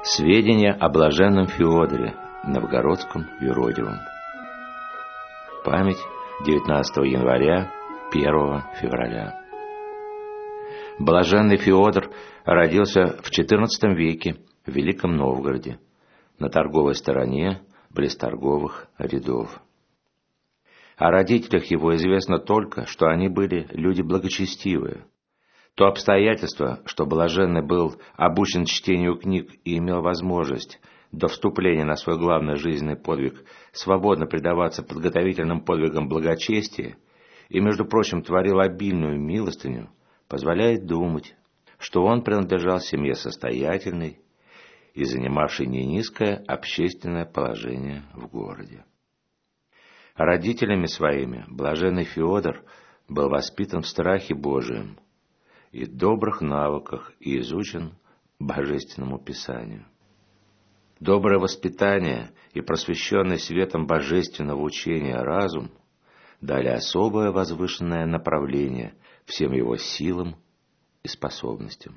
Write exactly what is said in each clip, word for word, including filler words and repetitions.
Сведения о блаженном Феодоре Новгородском юродивом. Память девятнадцатого января — первого февраля. Блаженный Феодор родился в четырнадцатом веке в Великом Новгороде, на торговой стороне, близ торговых рядов. О родителях его известно только, что они были люди благочестивые. То обстоятельство, что блаженный был обучен чтению книг и имел возможность до вступления на свой главный жизненный подвиг свободно предаваться подготовительным подвигам благочестия и, между прочим, творил обильную милостыню, позволяет думать, что он принадлежал семье состоятельной и занимавшей не низкое общественное положение в городе. Родителями своими блаженный Феодор был воспитан в страхе Божием и добрых навыках и изучен Божественному Писанию. Доброе воспитание и просвещенный светом божественного учения разум дали особое возвышенное направление всем его силам и способностям.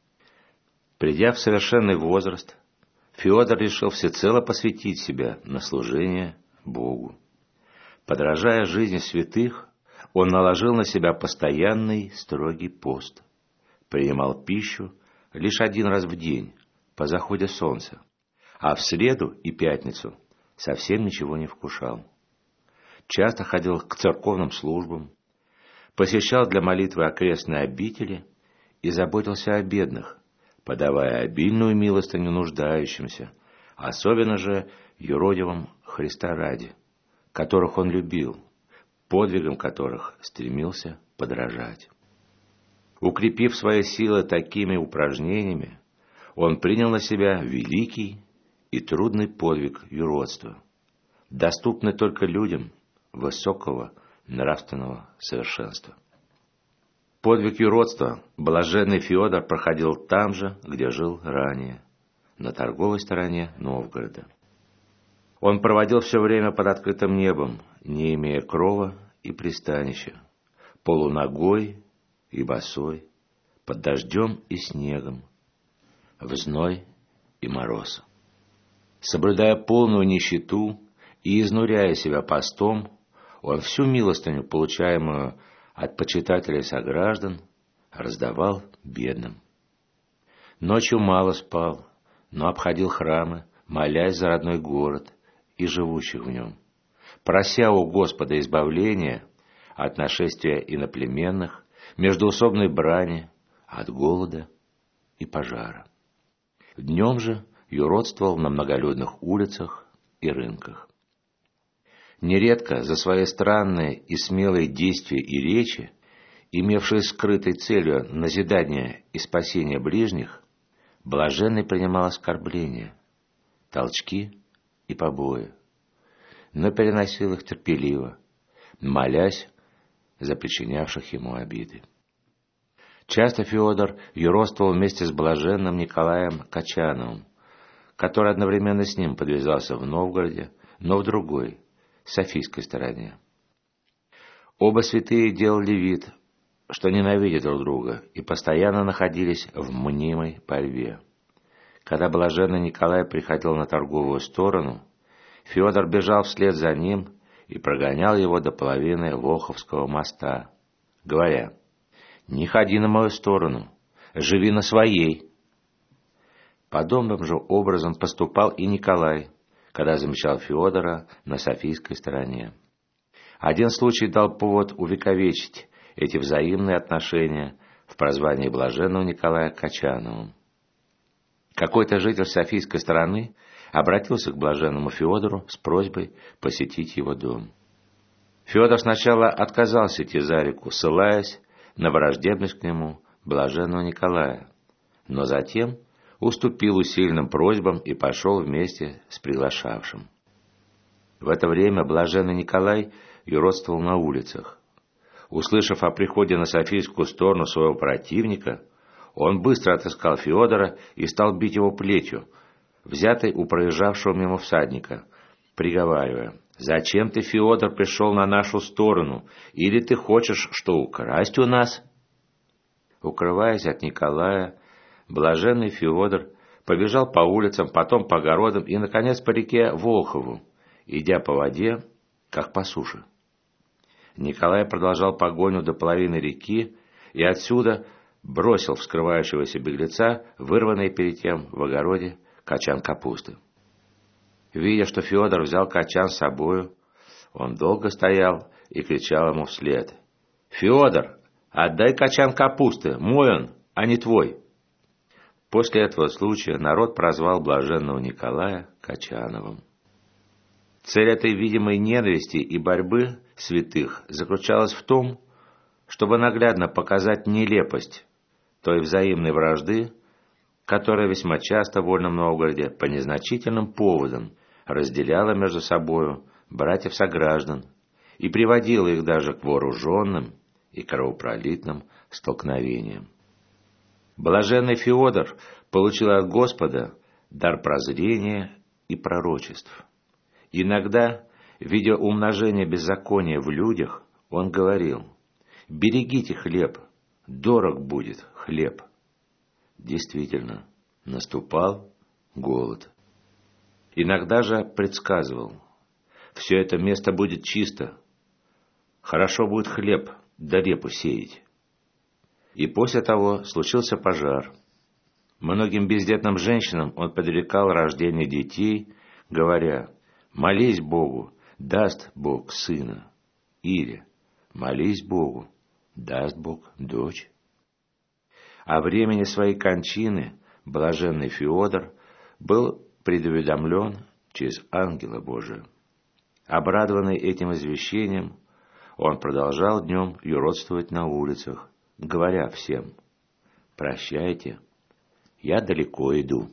Придя в совершенный возраст, Феодор решил всецело посвятить себя на служение Богу. Подражая жизни святых, он наложил на себя постоянный строгий пост, принимал пищу лишь один раз в день, по заходе солнца, а в среду и пятницу совсем ничего не вкушал. Часто ходил к церковным службам, посещал для молитвы окрестные обители и заботился о бедных, подавая обильную милостыню нуждающимся, особенно же юродивым Христа ради, которых он любил, подвигам которых стремился подражать. Укрепив свои силы такими упражнениями, он принял на себя великий и трудный подвиг юродства, доступный только людям высокого нравственного совершенства. Подвиг юродства блаженный Феодор проходил там же, где жил ранее, на торговой стороне Новгорода. Он проводил все время под открытым небом, не имея крова и пристанища, полуногой и босой, под дождем и снегом, в зной и мороз. Соблюдая полную нищету и изнуряя себя постом, он всю милостыню, получаемую от почитателей сограждан, раздавал бедным. Ночью мало спал, но обходил храмы, молясь за родной город и живущих в нем, прося у Господа избавления от нашествия иноплеменных, междоусобной брани, от голода и пожара. Днем же юродствовал на многолюдных улицах и рынках. Нередко за свои странные и смелые действия и речи, имевшие скрытой целью назидание и спасение ближних, блаженный принимал оскорбления, толчки и побои, но переносил их терпеливо, молясь за причинявших ему обиды. Часто Феодор юродствовал вместе с блаженным Николаем Качановым, который одновременно с ним подвязался в Новгороде, но в другой, Софийской стороне. Оба святые делали вид, что ненавидят друг друга, и постоянно находились в мнимой борьбе. Когда блаженный Николай приходил на торговую сторону, Феодор бежал вслед за ним и прогонял его до половины Волховского моста, говоря: «Не ходи на мою сторону, живи на своей». Подобным же образом поступал и Николай, когда замечал Феодора на Софийской стороне. Один случай дал повод увековечить эти взаимные отношения в прозвании блаженного Николая Качановым. Какой-то житель Софийской стороны обратился к блаженному Феодору с просьбой посетить его дом. Феодор сначала отказался идти за реку, ссылаясь на враждебность к нему блаженного Николая, но затем уступил усиленным просьбам и пошел вместе с приглашавшим. В это время блаженный Николай юродствовал на улицах. Услышав о приходе на Софийскую сторону своего противника, он быстро отыскал Феодора и стал бить его плетью, взятой у проезжавшего мимо всадника, приговаривая: «Зачем ты, Феодор, пришел на нашу сторону? Или ты хочешь что, украсть у нас?» Укрываясь от Николая, блаженный Феодор побежал по улицам, потом по огородам и, наконец, по реке Волхову, идя по воде, как по суше. Николай продолжал погоню до половины реки и отсюда бросил в скрывающегося беглеца вырванный перед тем в огороде качан капусты. Видя, что Федор взял качан с собою, он долго стоял и кричал ему вслед: «Федор, отдай качан капусты, мой он, а не твой!» После этого случая народ прозвал блаженного Николая Качановым. Цель этой видимой ненависти и борьбы святых заключалась в том, чтобы наглядно показать нелепость той взаимной вражды, которая весьма часто в Вольном Новгороде по незначительным поводам разделяла между собою братьев-сограждан и приводила их даже к вооруженным и кровопролитным столкновениям. Блаженный Феодор получил от Господа дар прозрения и пророчеств. Иногда, видя умножение беззакония в людях, он говорил: «Берегите хлеб, дорог будет хлеб». Действительно, наступал голод. Иногда же предсказывал: «Все это место будет чисто, хорошо будет хлеб да репу сеять». И после того случился пожар. Многим бездетным женщинам он предрекал рождение детей, говоря: «Молись Богу, даст Бог сына». Или: «Молись Богу, даст Бог дочь». О времени своей кончины блаженный Феодор был предуведомлен через ангела Божия. Обрадованный этим извещением, он продолжал днем юродствовать на улицах, говоря всем: «Прощайте, я далеко иду».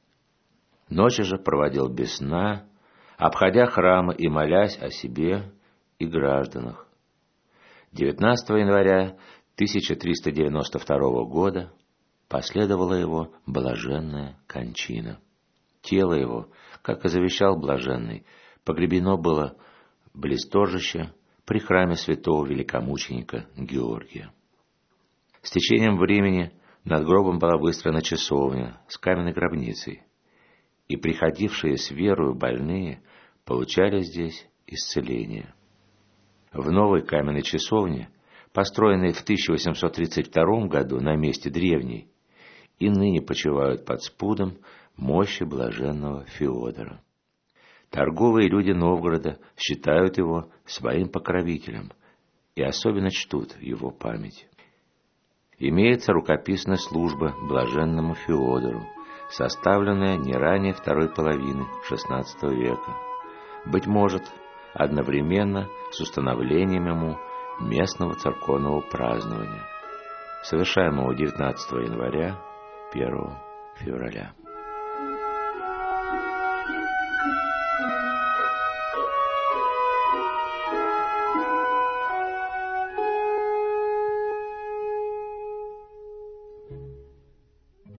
Ночи же проводил без сна, обходя храмы и молясь о себе и гражданах. девятнадцатого января тысяча триста девяносто второго года последовала его блаженная кончина. Тело его, как и завещал блаженный, погребено было близ торжища при храме святого великомученика Георгия. С течением времени над гробом была выстроена часовня с каменной гробницей, и приходившие с верою больные получали здесь исцеление. В новой каменной часовне, построенной в тысяча восемьсот тридцать втором году на месте древней, и ныне почивают под спудом мощи блаженного Феодора. Торговые люди Новгорода считают его своим покровителем и особенно чтут его память. Имеется рукописная служба блаженному Феодору, составленная не ранее второй половины шестнадцатого века, быть может, одновременно с установлением ему местного церковного празднования, совершаемого девятнадцатого января — первого февраля.